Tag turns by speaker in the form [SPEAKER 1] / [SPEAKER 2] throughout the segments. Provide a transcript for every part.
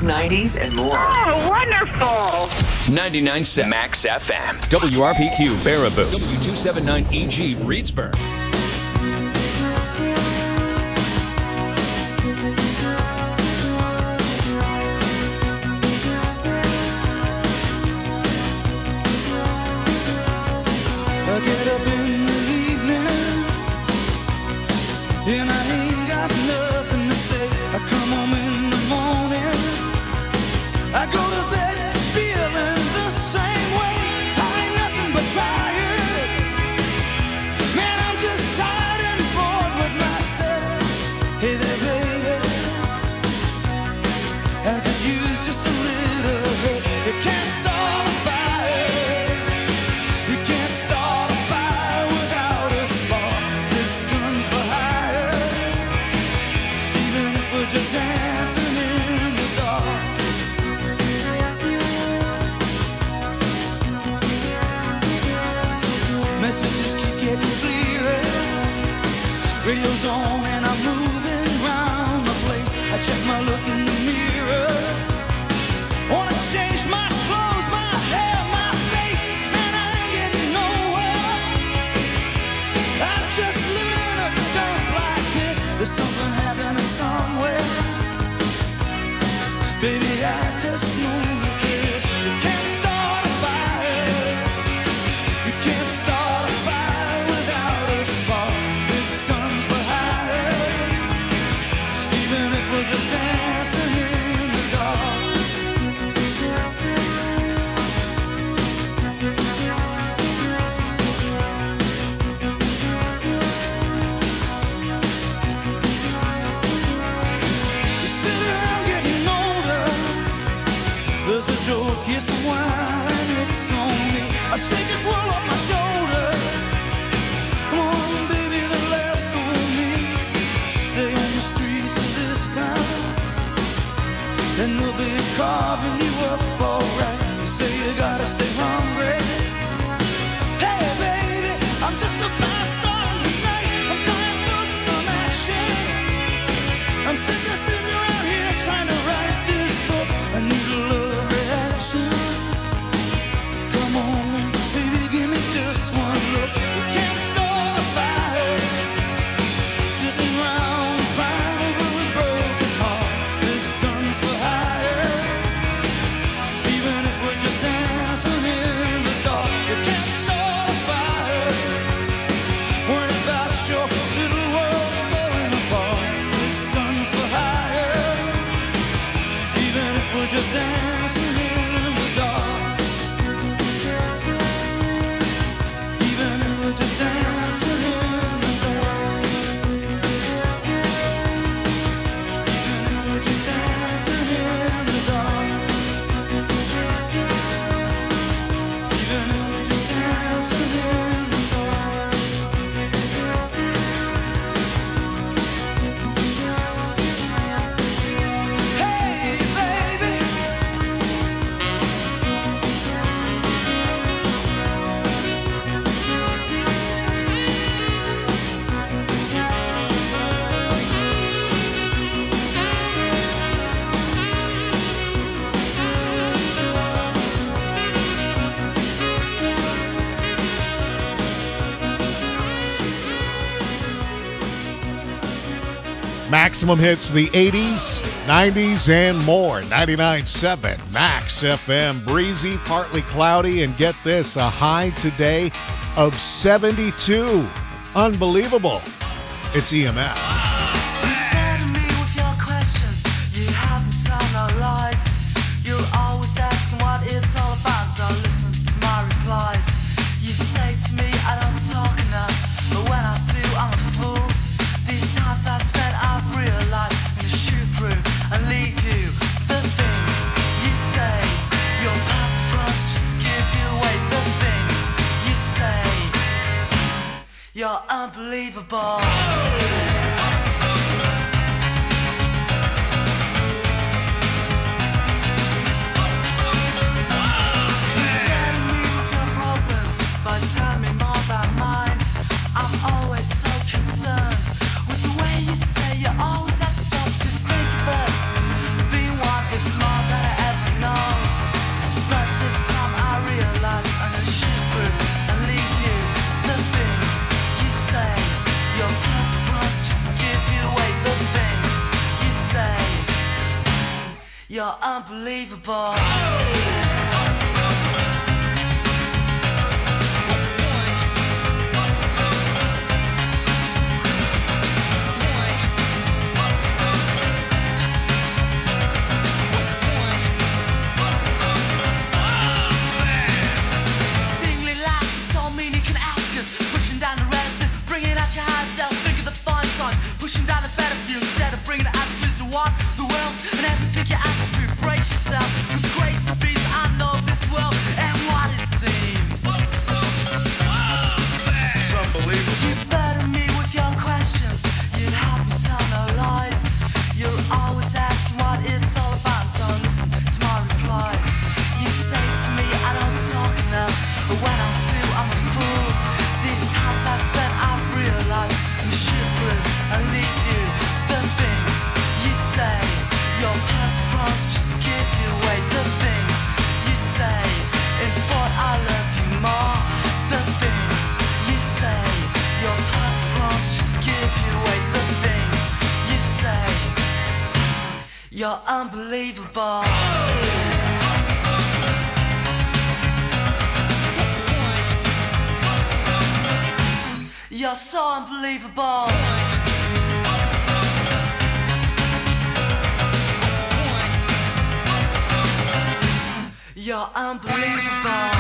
[SPEAKER 1] 90s, and more.
[SPEAKER 2] Oh, wonderful.
[SPEAKER 3] 99.7 Max FM. WRPQ Baraboo. W279EG Reedsburg.
[SPEAKER 4] I get up in the evening and I ain't got nothing to say. I come home in the morning, I go to bed feeling the same way. I ain't nothing but tired. Man, I'm just tired and bored with myself. Hey there, baby, I could use just a little help. You can't start a fire. You can't start a fire without a spark. This gun's for hire. Even if we're just dancing in the dark. Messages keep getting clearer. Radio's on and I'm moving around the place. I check my look in the mirror. Wanna change my clothes, my hair, my face, and I ain't getting nowhere. I'm just living in a dump like this. There's something happening somewhere. Baby, I just know that this. You can't start a fire. You can't start a fire without a spark. This gun's for hire. Even if we're just dancing in the dark. You sit around getting older. There's a joke, yes, a wine, and it's on me. I shake this world off my shoulders. Come on, baby, the laughs on me. Stay on the streets of this town, and they'll be carving you up alright. You say you gotta stay hungry. Hey, baby, I'm just about starting tonight. I'm dying for some action. I'm sitting around here trying to write this book. I need a love reaction. Come on, baby, give me just one look. We can't start a fire. Sitting around crying over a broken heart. This gun's for hire. Even if we're just dancing in the dark. You can't start a fire. Worrying about your little world falling apart. This gun's for hire. Even if we're just dancing in the dark. Even if we're just dancing in the dark. Even if we're just dancing in the dark. Even if we're just dancing in the dark. Hey, baby.
[SPEAKER 5] Maximum hits the 80s, 90s, and more. 99.7 Max FM. Breezy, partly cloudy, and get this, a high today of 72. Unbelievable. It's EMF.
[SPEAKER 4] Burden me with your questions. You haven't told no lies. You're always asking what it's all about. Don't listen to my replies. You say to me I don't talk enough, but when I do, I'm a fool. These times I spent, I've realized I'm gonna shoot through and leave you. The things you say, your paparazzi just give you away. The things you say, you're unbelievable. Smart You're unbelievable.
[SPEAKER 1] Pushing down the reticence, bringing out your higher self, think of the fun time. Pushing down the better view instead of bringing the attitudes to walk the world and everything your attitude. Brace yourself, with the grace of peace, I know this world and what it seems.
[SPEAKER 4] It's unbelievable.
[SPEAKER 1] You burden me with your questions, you'd have me tell no lies. You're always asking what it's all about, don't listen to my replies. You say to me I don't talk enough, but when I do I'm a fool. These times I've spent, I've realized you shoot through and leave you. The things you say, your purpose just give you away. The things you say, in thought I love you more. The things you say, your purpose just give you away. The things you say, you're unbelievable. You're so unbelievable. You're unbelievable.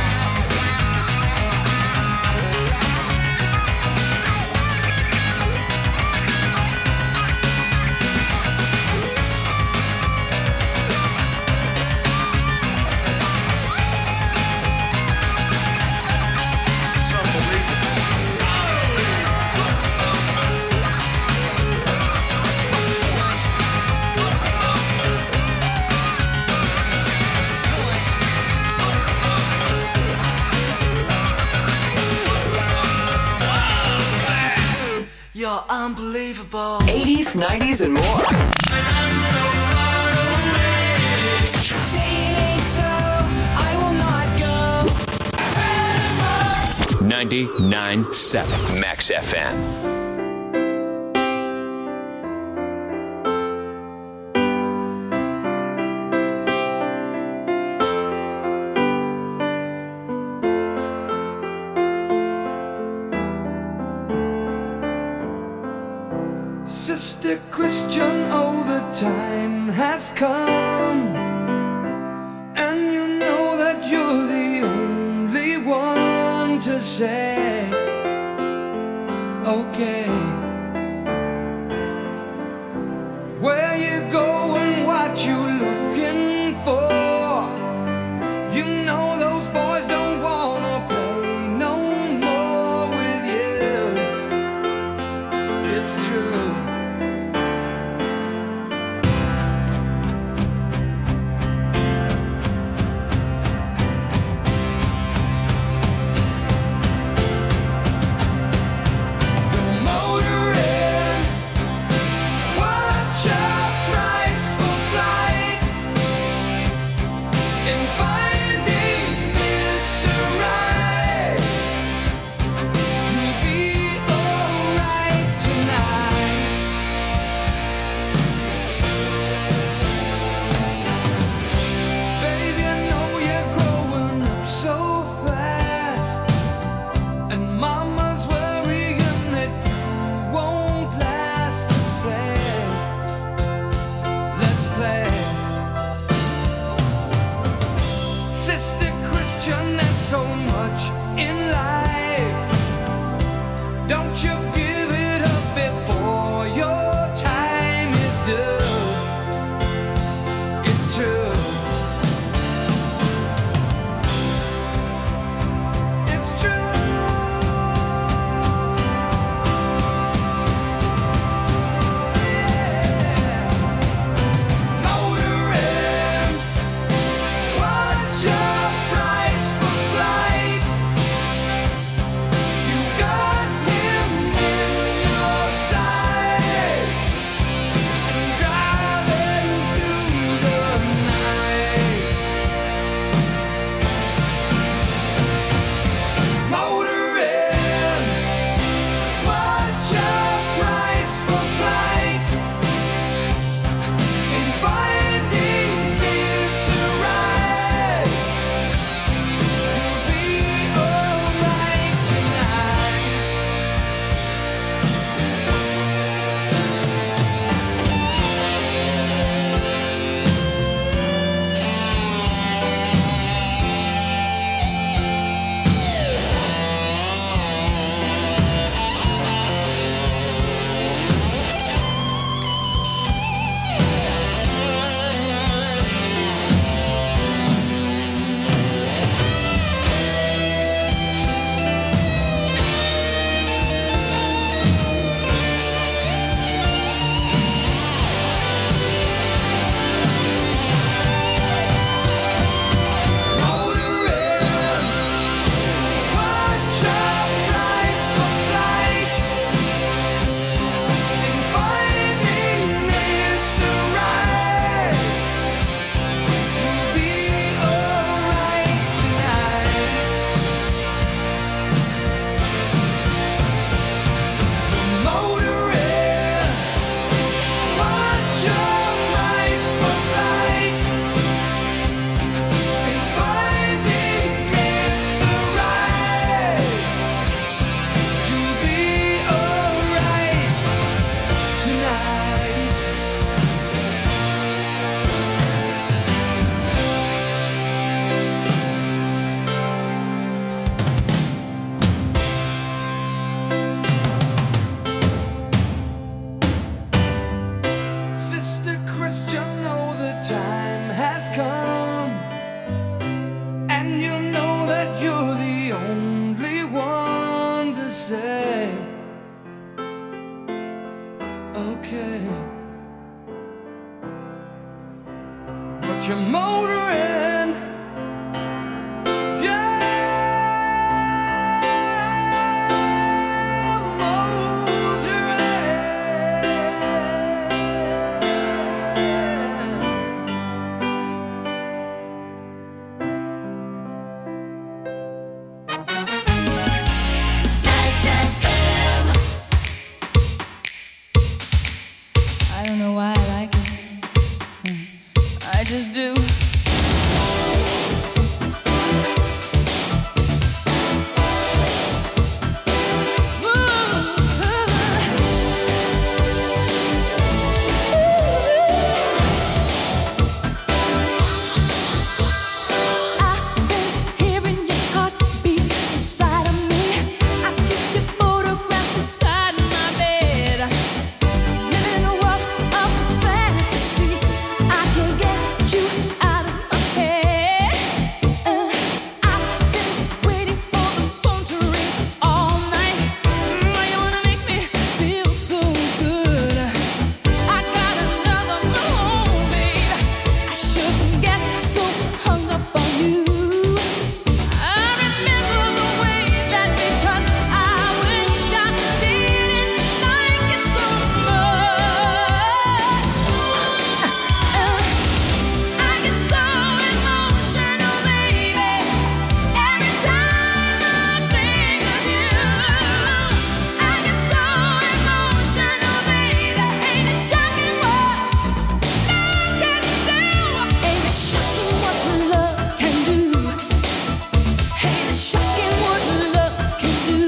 [SPEAKER 1] You're unbelievable.
[SPEAKER 6] 80s, 90s, and more.
[SPEAKER 3] 99.7 Max FM.
[SPEAKER 7] Sister Christian, oh, the time has come, and you know that you're the only one to say, okay, where you going, what you looking for. You know those boys don't wanna play no more with you. It's true.
[SPEAKER 4] Motor
[SPEAKER 7] get you motoring. Yeah,
[SPEAKER 6] I don't know why I like it. I just do. I've been hearing your heartbeat inside of me. I keep your photograph beside my bed. Living a world of fantasies. I can't get you out of my head. I've been waiting for the phone to ring all night. Why you wanna make me feel so good? I got another home, babe. I shouldn't get so hung up on you. I remember the way that we touched. I wish I didn't like it so much. I get so emotional, baby, every time I think of you. I get so emotional, baby. Ain't it shocking what love can do? Ain't it shocking what love can do? Ain't it shocking what love can do?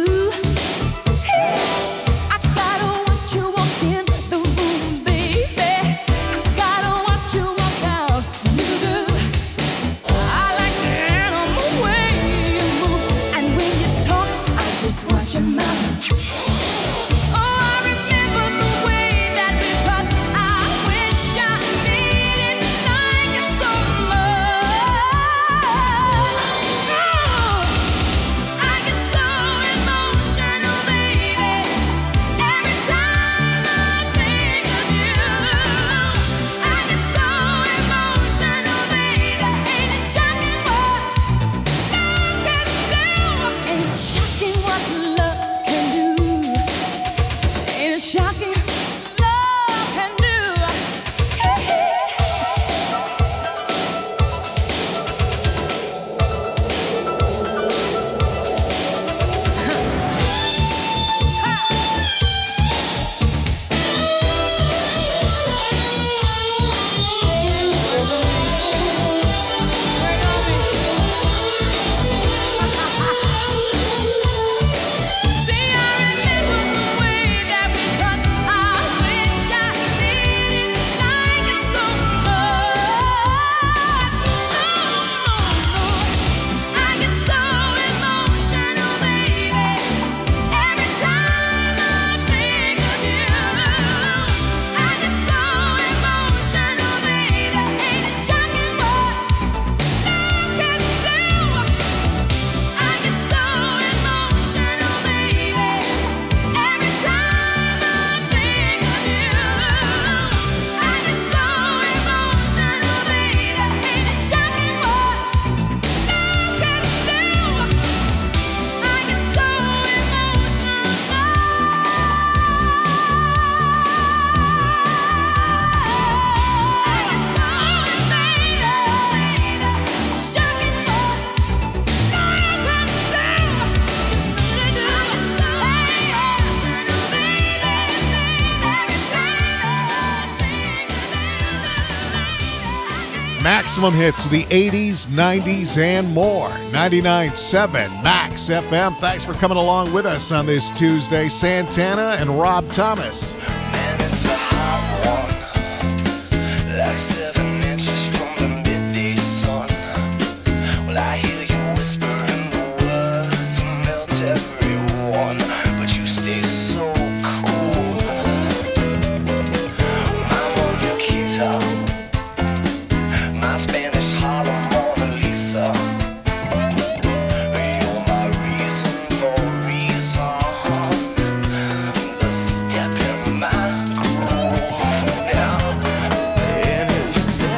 [SPEAKER 6] I gotta watch you walk in the room, baby. I gotta watch you walk out. You do. I like the animal way you move, and when you talk, I just watch your mouth. Oh, I remember the way that we touched. I wish I didn't like it so much. I get so emotional, baby, every time I think of you. I get so emotional, baby. Ain't it shocking what love can do? Ain't it shocking what love can do? Ain't it shocking love can do? See, I remember the way that we touched. I wish I didn't like it so much. No, I get so emotional, baby, every time I think of you. I get so emotional, baby. Ain't it shocking what love can do? I get so emotional, baby, every time I think of you. I get so emotional, baby. Ain't it shocking what love can do? I get so
[SPEAKER 5] Maximum hits of the 80s, 90s, and more. 99.7 Max FM. Thanks for coming along with us on this Tuesday. Santana and Rob Thomas.
[SPEAKER 8] Man, it's a hot one, like 7 inches from the midday sun. Well, I hear you whispering the words, melt everyone, but you stay so cool. I'm on your guitar, my Spanish Harlem Mona Lisa. You're my reason for reason, the step in my groove. Yeah. And if you say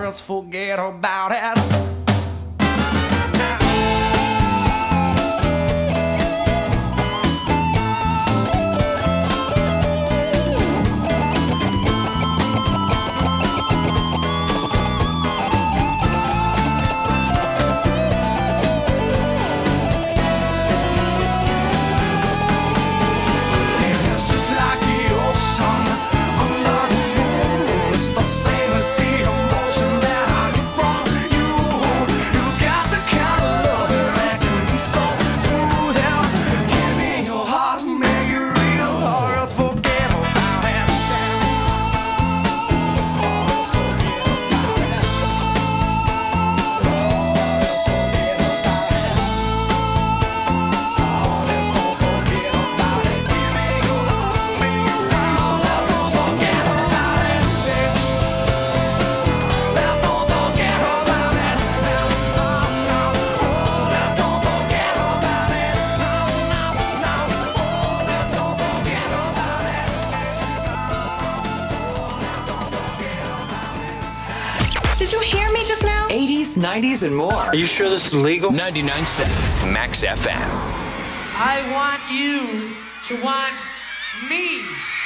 [SPEAKER 9] let's forget about it.
[SPEAKER 10] Did you hear me just now?
[SPEAKER 3] 80s, 90s, and more.
[SPEAKER 11] Are you sure this is legal?
[SPEAKER 3] 99.7 Max FM.
[SPEAKER 9] I want you to want me.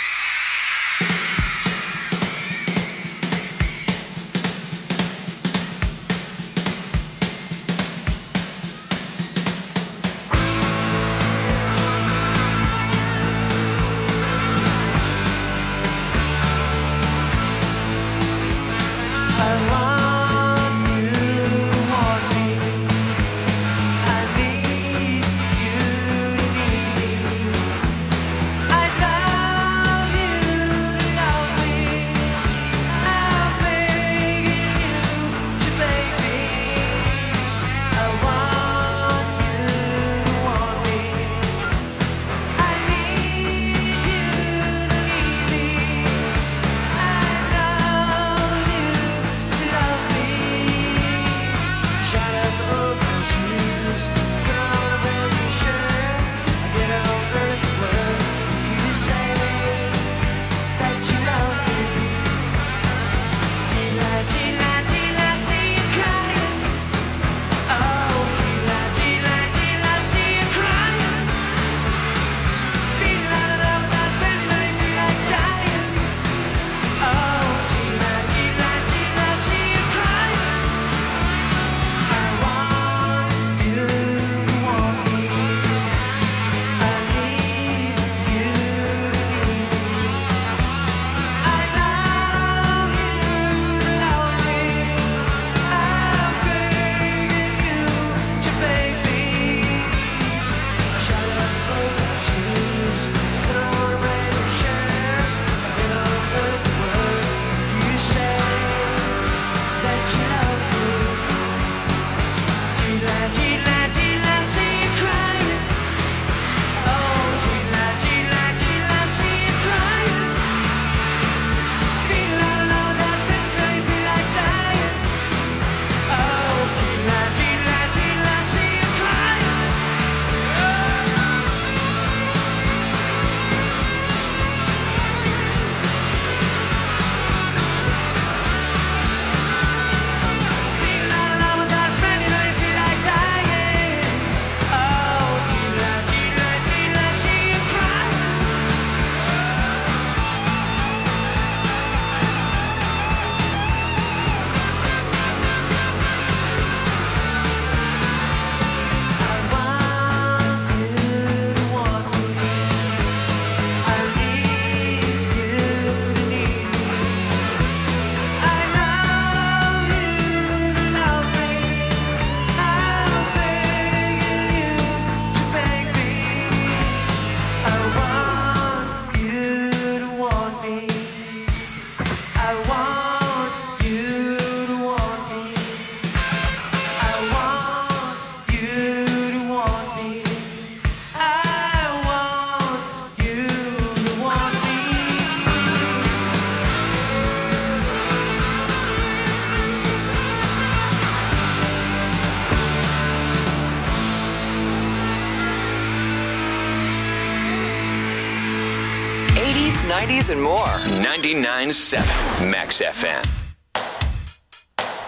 [SPEAKER 3] '80s, '90s, and more. 99.7 Max FM.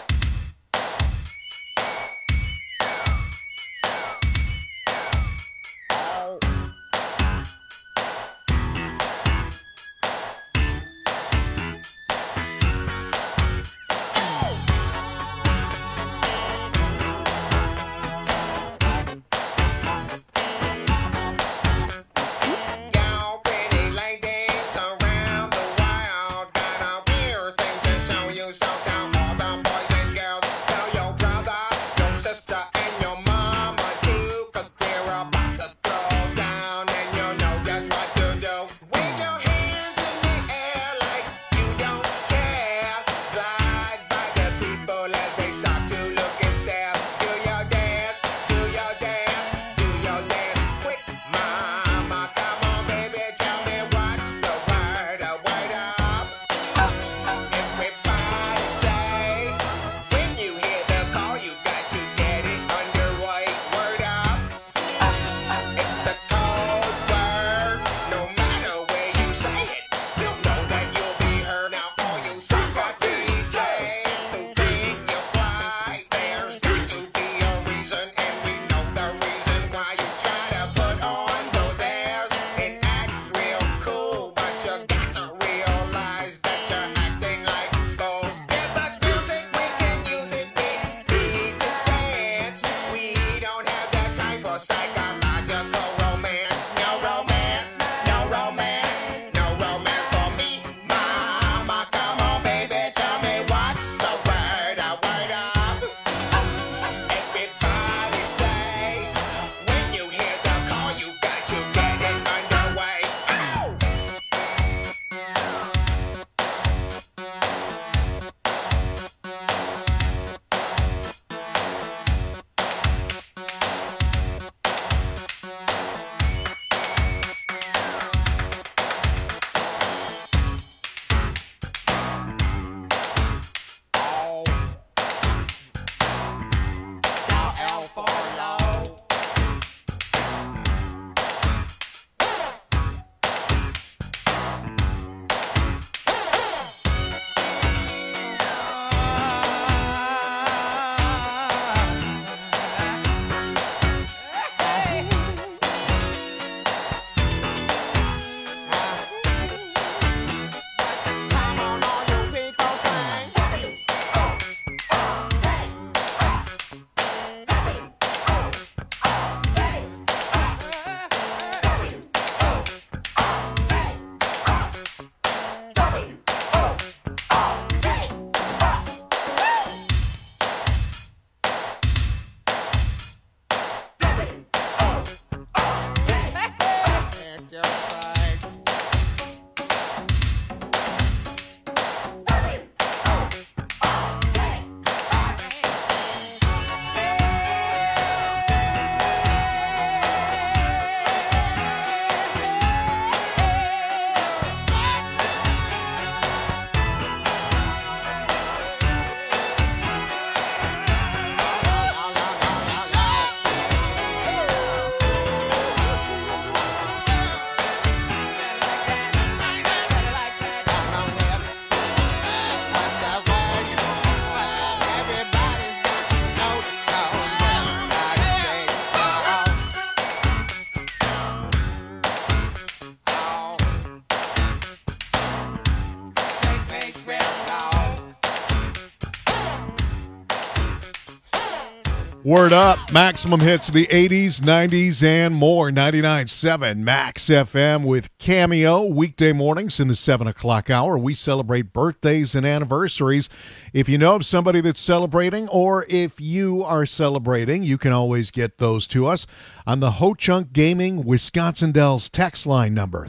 [SPEAKER 5] Word up. Maximum hits of the 80s, 90s, and more. 99.7 Max FM with Cameo. Weekday mornings in the 7 o'clock hour. We celebrate birthdays and anniversaries. If you know of somebody that's celebrating, or if you are celebrating, you can always get those to us on the Ho-Chunk Gaming Wisconsin Dells text line number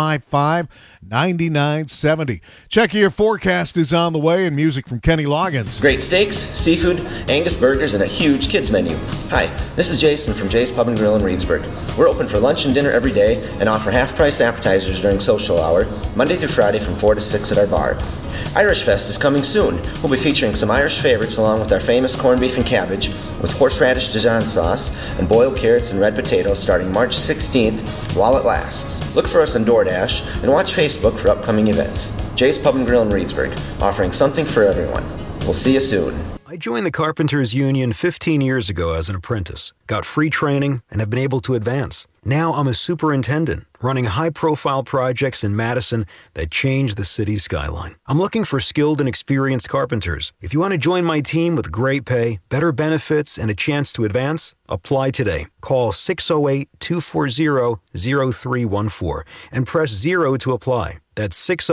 [SPEAKER 5] 355-9970. Check your forecast is on the way, and music from Kenny Loggins.
[SPEAKER 11] Great steaks, seafood, Angus burgers, and a huge kids menu. Hi, this is Jason from Jay's Pub and Grill in Reedsburg. We're open for lunch and dinner every day and offer half-price appetizers during social hour, Monday through Friday from 4 to 6 at our bar. Irish Fest is coming soon. We'll be featuring some Irish favorites along with our famous corned beef and cabbage with horseradish Dijon sauce and boiled carrots and red potatoes starting March 16th while it lasts. Look for us on DoorDash and watch Facebook for upcoming events. Jay's Pub and Grill in Reedsburg, offering something for everyone. We'll see you soon.
[SPEAKER 12] I joined the Carpenters Union 15 years ago as an apprentice, got free training, and have been able to advance. Now I'm a superintendent, running high-profile projects in Madison that change the city's skyline. I'm looking for skilled and experienced carpenters. If you want to join my team with great pay, better benefits, and a chance to advance, apply today. Call 608-240-0314 and press 0 to apply. That's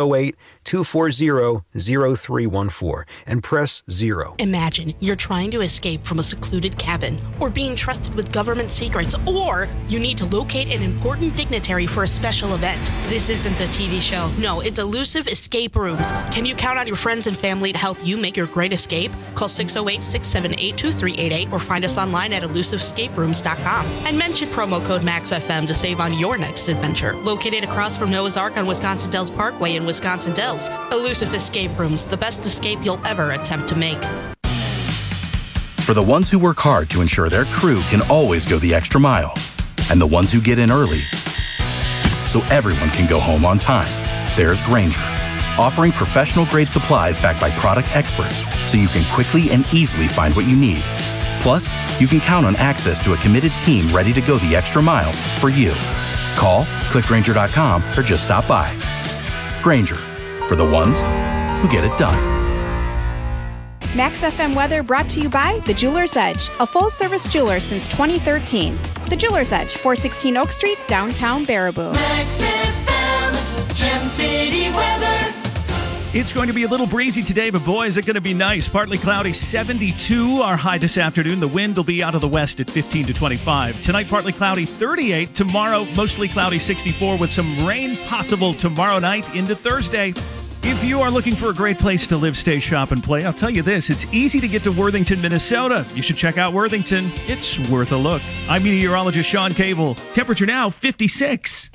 [SPEAKER 12] 608-240-0314 and press 0.
[SPEAKER 13] Imagine you're trying to escape from a secluded cabin, or being trusted with government secrets, or you need to locate an important dignitary for a special event. This isn't a TV show. No, it's Elusive Escape Rooms. Can you count on your friends and family to help you make your great escape? Call 608-678-2388 or find us online at elusiveescaperooms.com and mention promo code MAXFM to save on your next adventure. Located across from Noah's Ark on Wisconsin Dells Parkway in Wisconsin Dells. Elusive Escape Rooms, the best escape you'll ever attempt to make.
[SPEAKER 14] For the ones who work hard to ensure their crew can always go the extra mile, and the ones who get in early so everyone can go home on time, there's Grainger, offering professional-grade supplies backed by product experts so you can quickly and easily find what you need. Plus, you can count on access to a committed team ready to go the extra mile for you. Call, click Grainger.com, or just stop by. Grainger, for the ones who get it done.
[SPEAKER 15] Max FM weather brought to you by The Jeweler's Edge, a full-service jeweler since 2013. The Jeweler's Edge, 416 Oak Street, downtown Baraboo.
[SPEAKER 4] Max FM, Gem City weather.
[SPEAKER 16] It's going to be a little breezy today, but boy, is it going to be nice. Partly cloudy, 72, our high this afternoon. The wind will be out of the west at 15 to 25. Tonight, partly cloudy, 38. Tomorrow, mostly cloudy, 64, with some rain possible tomorrow night into Thursday. If you are looking for a great place to live, stay, shop, and play, I'll tell you this, it's easy to get to Worthington, Minnesota. You should check out Worthington. It's worth a look. I'm meteorologist Sean Cable. Temperature now, 56.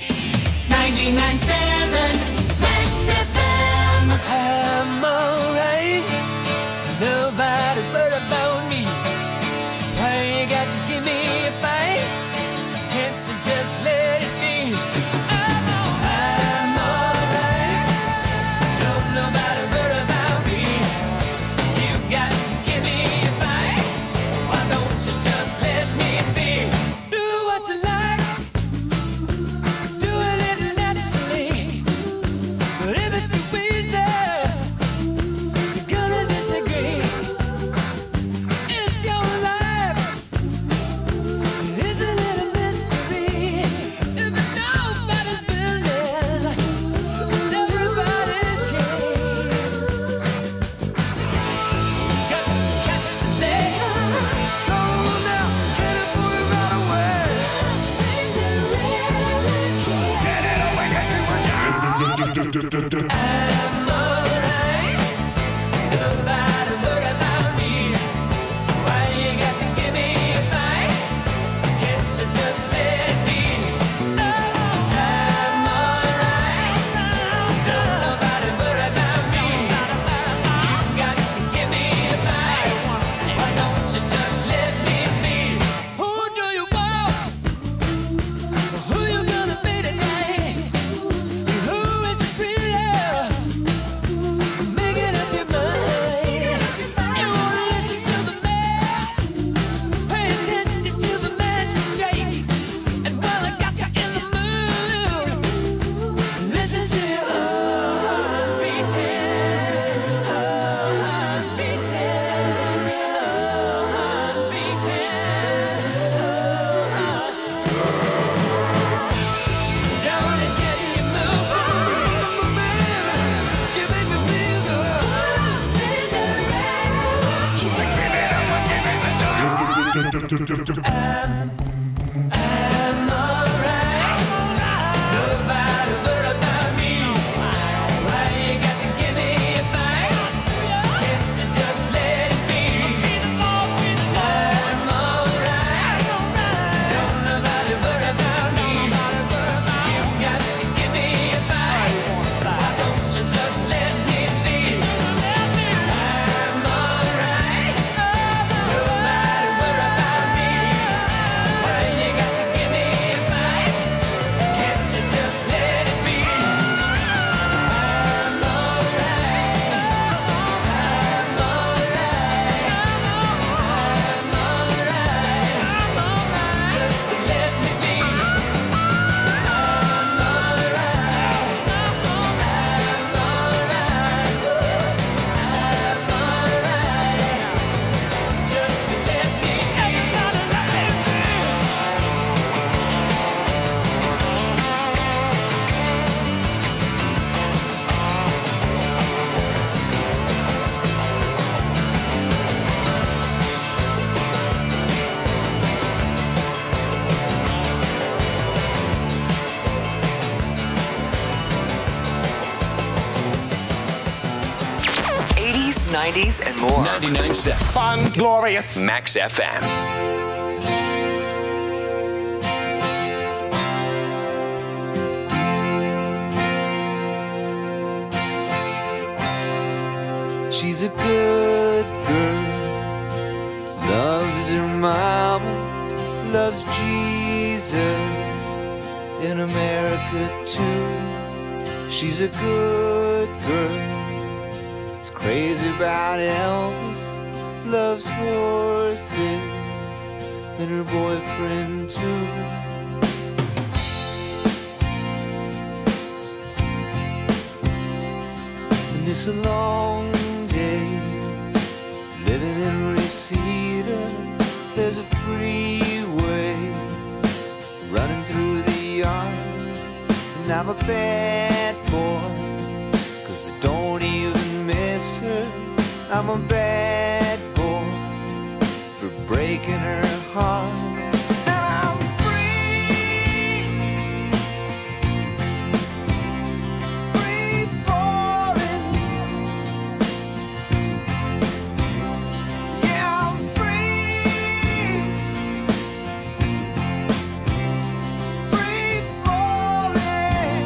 [SPEAKER 4] 99.7 Max FM. I'm alright. Nobody but about me. Why you got to give me a fight? Can't you just let it be? I'm alright. Don't nobody worry about me. You got to give me a fight. Why don't you just let me be? Do what you like. Do it naturally.
[SPEAKER 3] '90s and more. 99.7
[SPEAKER 7] Fun, glorious.
[SPEAKER 3] Max FM.
[SPEAKER 17] She's a good girl, loves her mama, loves Jesus in America too. She's a good girl, is crazy about Elvis, loves horses and her boyfriend too. And it's a long day living in Reseda. There's a freeway running through the yard, and I'm a bad boy, 'cause I don't even miss her. I'm a bad boy for breaking her heart. And I'm free, free falling. Yeah, I'm free, free falling.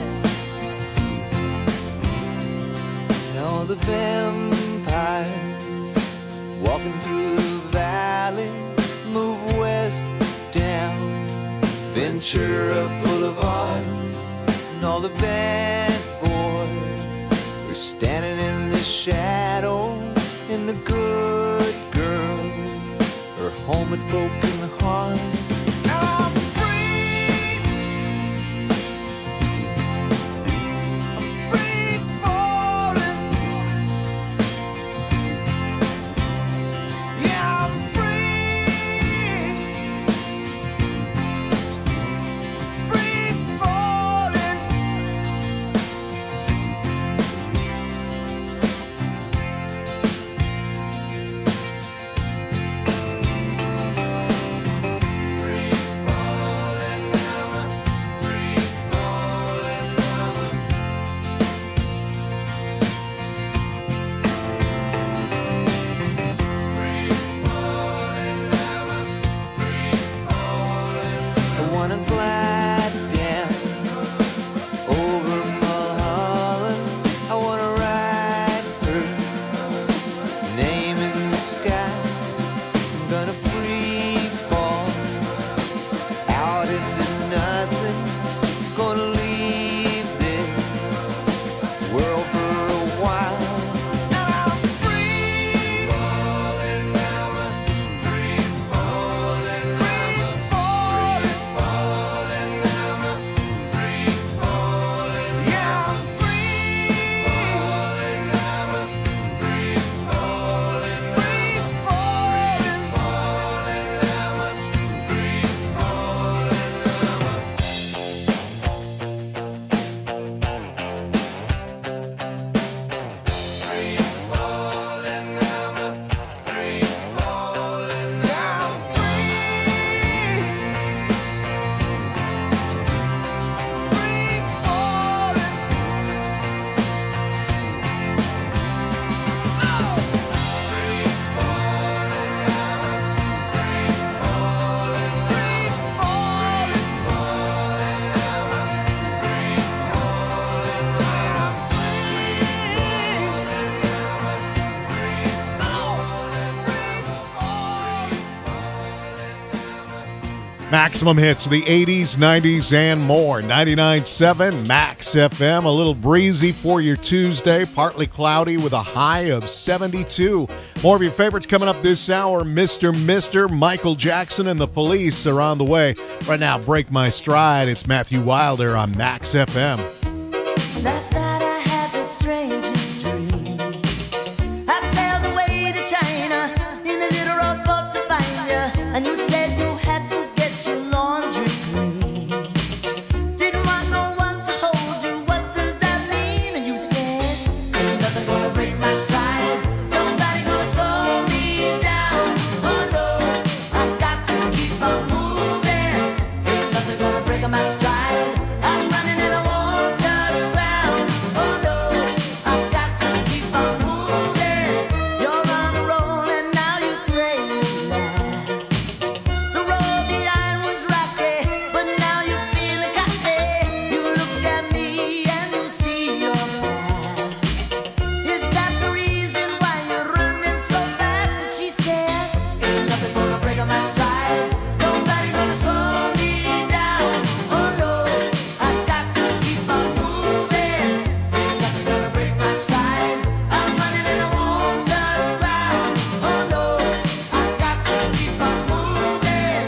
[SPEAKER 17] And all the vampires walking through the valley move west down Ventura Boulevard, and all the bad boys are standing in the shadows, and the good girls are home with broken hearts. I'm free, I'm free falling. Yeah, I'm free, free falling.
[SPEAKER 5] Maximum hits of the 80s, 90s, and more. 99.7 Max FM. A little breezy for your Tuesday. Partly cloudy with a high of 72. More of your favorites coming up this hour. Mr. Michael Jackson and the Police are on the way. Right now, Break My Stride. It's Matthew Wilder on Max FM.
[SPEAKER 1] Last night I had the strangest dream. I sailed away to China in a little rowboat to find you, and you said you had to get your laundry clean. Didn't want no one to hold you. What does that mean? And you said, ain't nothing gonna break my stride. Nobody gonna slow me down. Oh no, I got to keep on moving. Ain't nothing gonna break my stride. I'm running and I won't touch ground. Oh no, I've got to keep on moving. You're on a roll and now you pray you last. The road behind was rocky, but now you're feeling cocky. You look at me and you see your past. Is that the reason why you're running so fast? And she said, ain't nothing gonna break my stride. Nobody gonna slow me down. Oh no, I've got to keep on moving. Ain't nothing gonna break my stride. I'm running and I won't touch ground. Oh no, I've got to keep on moving.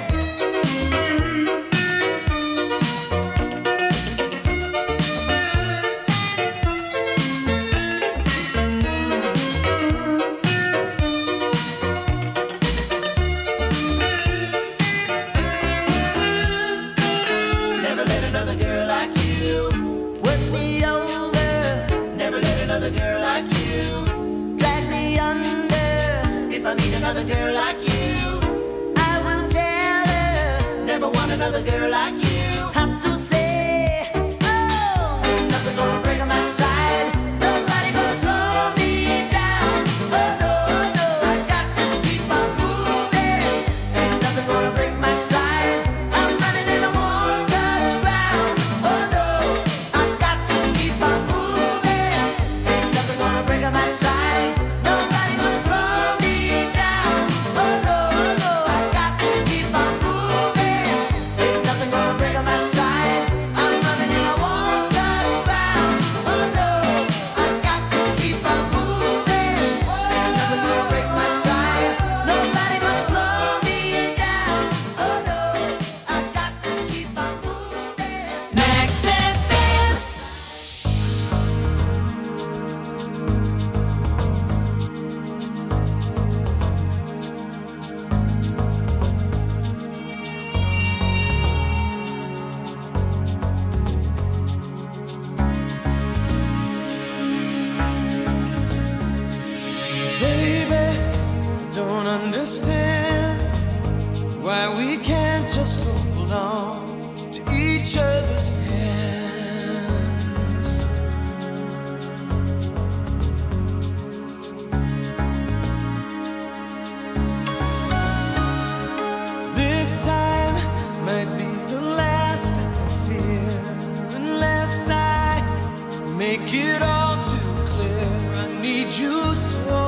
[SPEAKER 1] Never let another girl like you work me over. Never let another girl like you drag me under. If I meet another girl like you, I will tell her. Never want another girl like you. Have to say, oh, ain't nothing gonna break my stride. Nobody gonna slow me down. Oh no, no, I got to keep on moving. Ain't nothing gonna break my stride. I'm running and I won't touch ground. Oh no, I've got to keep on moving. Ain't nothing gonna break my stride. Nobody gonna slow me down. Oh no, no, I've got to keep on moving. Ain't nothing gonna break my stride. I'm running and I won't touch ground. Oh no, I've got to keep on moving. Ain't nothing gonna break my stride. Nobody gonna slow me down. Oh no, I've got to keep on moving. Max FM.
[SPEAKER 17] Baby, don't understand why we can't just hold on to each other's hands. This time might be the last I fear, unless I make it all too clear. I need you so.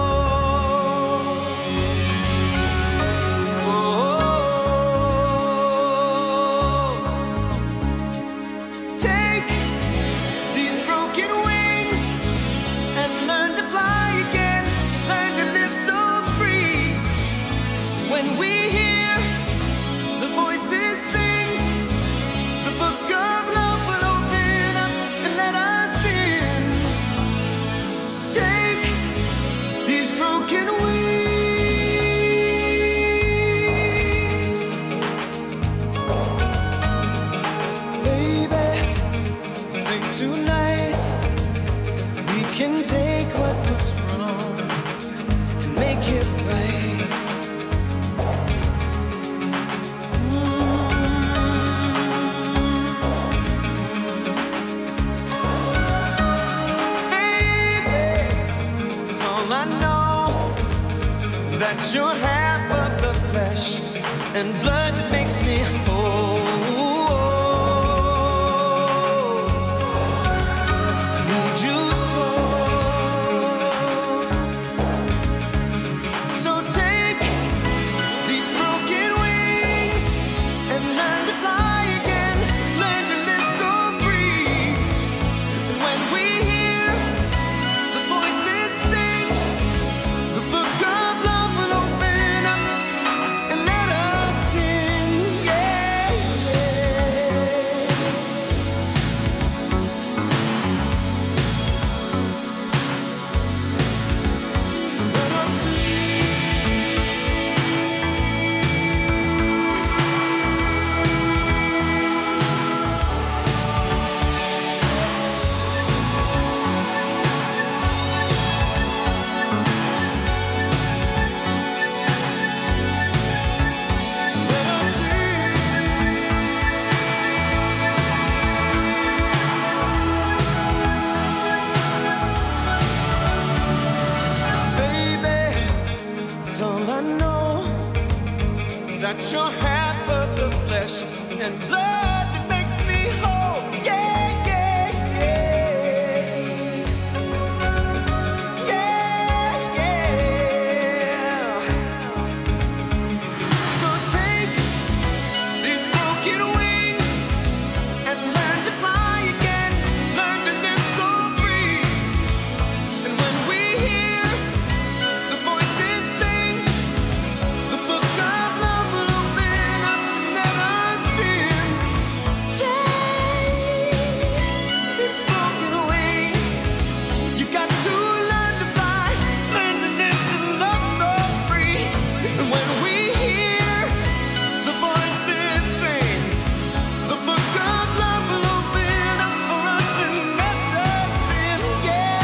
[SPEAKER 17] Take these broken wings and learn to fly again. Learn to live so free. When we hear the voices sing, the book of love will open up and let us in. Take these broken wings, baby. Think tonight we can take what was wrong and make it right. Baby, it's all I know, that you're half of the flesh and blood that makes me whole. I need you so. So take these broken wings and learn that you're half of the flesh and blood that makes me whole. Yeah, yeah, yeah. Yeah, yeah. So take these broken wings and learn to fly again. Learn to live so free. And when we hear the voices sing, the book of love will open up and let us in. Take these broken wings. You got to learn to fly, learn to live and love so free. And when we hear the voices sing, the book of love will open up for us and let us in. Yeah,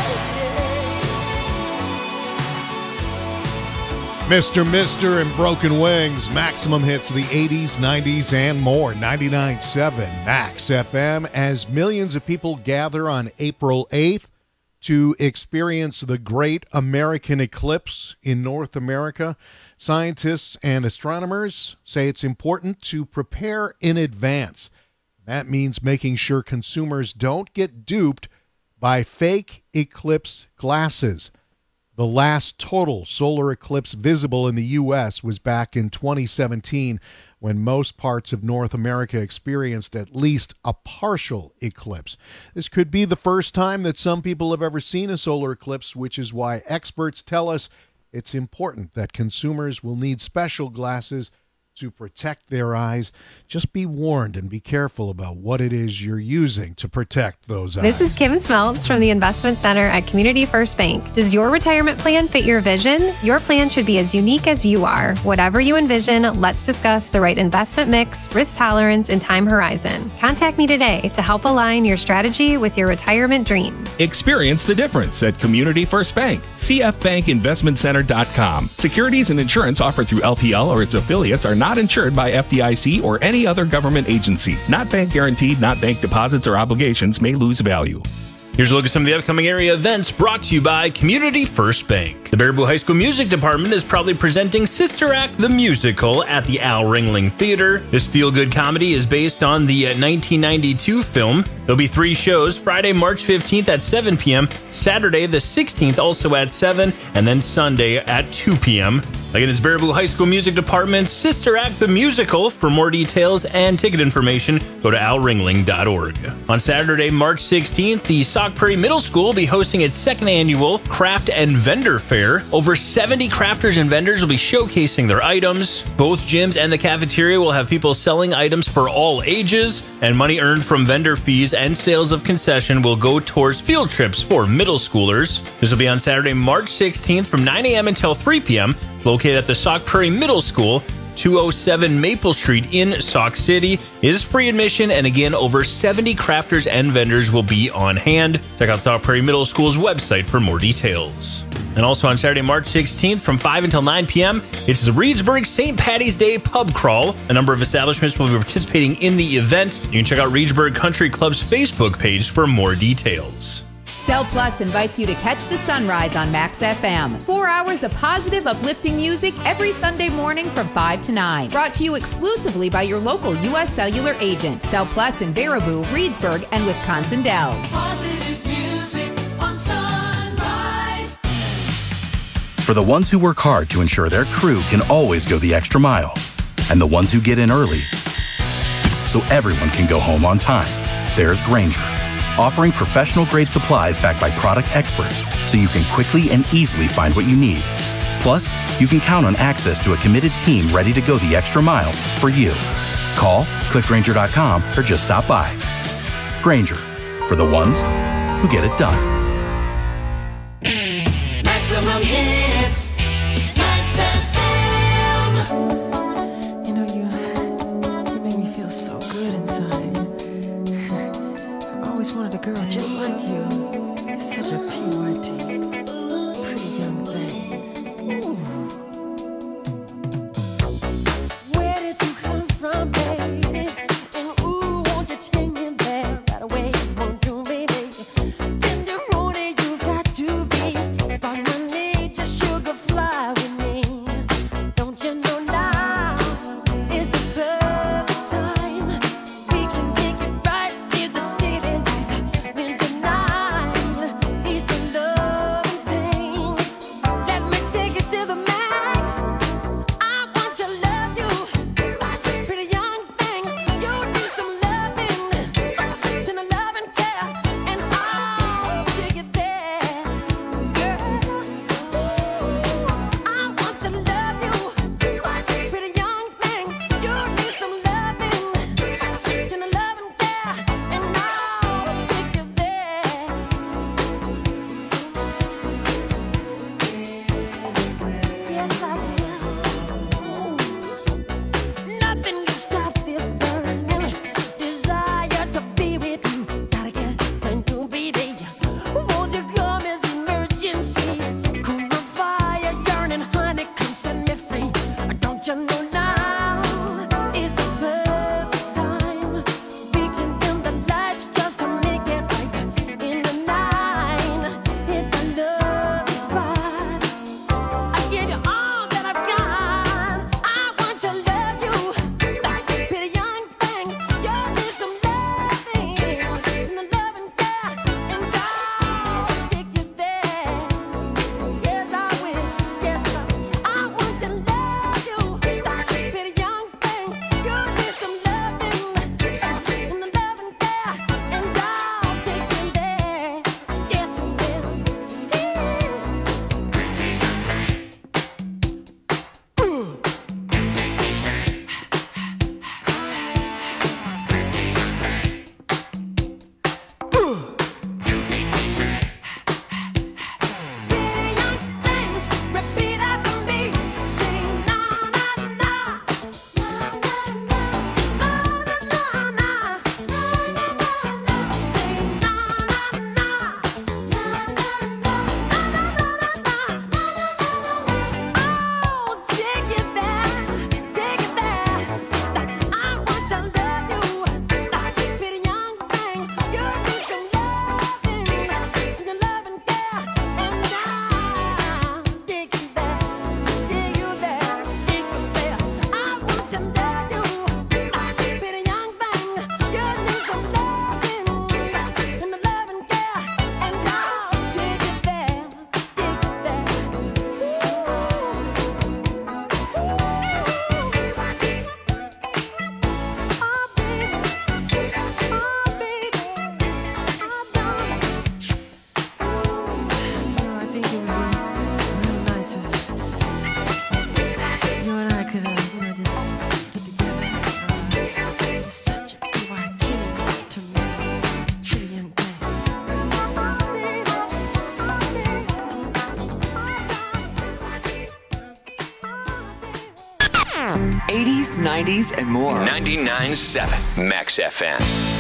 [SPEAKER 5] Mr. and Broken Wings, Maximum hits of the 80s, 90s, and more. 99.7 Max FM, as millions of people gather on April 8th to experience the great American eclipse in North America. Scientists and astronomers say it's important to prepare in advance. That means making sure consumers don't get duped by fake eclipse glasses. The last total solar eclipse visible in the U.S. was back in 2017, when most parts of North America experienced at least a partial eclipse. This could be the first time that some people have ever seen a solar eclipse, which is why experts tell us it's important that consumers will need special glasses to protect their eyes. Just be warned and be careful about what it is you're using to protect those eyes.
[SPEAKER 18] This is Kim Smeltz from the Investment Center at Community First Bank. Does your retirement plan fit your vision? Your plan should be as unique as you are. Whatever you envision, let's discuss the right investment mix, risk tolerance, and time horizon. Contact me today to help align your strategy with your retirement dream.
[SPEAKER 19] Experience the difference at Community First Bank. CFBankInvestmentCenter.com. Securities and insurance offered through LPL or its affiliates are not insured by FDIC or any other government agency. Not bank guaranteed, not bank deposits or obligations may lose value.
[SPEAKER 20] Here's a look at some of the upcoming area events brought to you by Community First Bank. The Baraboo High School Music Department is proudly presenting Sister Act the Musical at the Al Ringling Theater. This feel-good comedy is based on the 1992 film. There'll be 3 shows, Friday, March 15th at 7 p.m., Saturday the 16th also at 7, and then Sunday at 2 p.m. Again, it's Baraboo High School Music Department's Sister Act the Musical. For more details and ticket information, go to alringling.org. On Saturday, March 16th, the Sauk Prairie Middle School will be hosting its 2nd annual Craft and Vendor Fair. Over 70 crafters and vendors will be showcasing their items. Both gyms and the cafeteria will have people selling items for all ages, and money earned from vendor fees and sales of concession will go towards field trips for middle schoolers. This will be on Saturday, March 16th from 9 a.m. until 3 p.m., located at the Sauk Prairie Middle School, 207 Maple Street in Sauk City. It is free admission, and again, over 70 crafters and vendors will be on hand. Check out Sauk Prairie Middle School's website for more details. And also on Saturday, March 16th from 5 until 9 p.m., it's the Reedsburg St. Patty's Day Pub Crawl. A number of establishments will be participating in the event. You can check out Reedsburg Country Club's Facebook page for more details.
[SPEAKER 21] Cell Plus invites you to catch the sunrise on Max FM. 4 hours of positive, uplifting music every Sunday morning from 5 to 9. Brought to you exclusively by your local U.S. Cellular agent. Cell Plus in Baraboo, Reedsburg, and Wisconsin Dells.
[SPEAKER 4] Positive music on Sunrise.
[SPEAKER 14] For the ones who work hard to ensure their crew can always go the extra mile, and the ones who get in early so everyone can go home on time, there's Grainger, offering professional-grade supplies backed by product experts so you can quickly and easily find what you need. Plus, you can count on access to a committed team ready to go the extra mile for you. Call, click Grainger.com, or just stop by. Grainger, for the ones who get it done.
[SPEAKER 4] Maximum hits. Max FM.
[SPEAKER 22] You know, you make me feel so good inside. I've always wanted a girl just like you. You're such a PYT. Pretty young thing. Ooh. Where did you come from, baby? And ooh, won't you take me there right away? Won't you, baby? Tender
[SPEAKER 3] 80s, 90s, and more. 99.7 Max FM.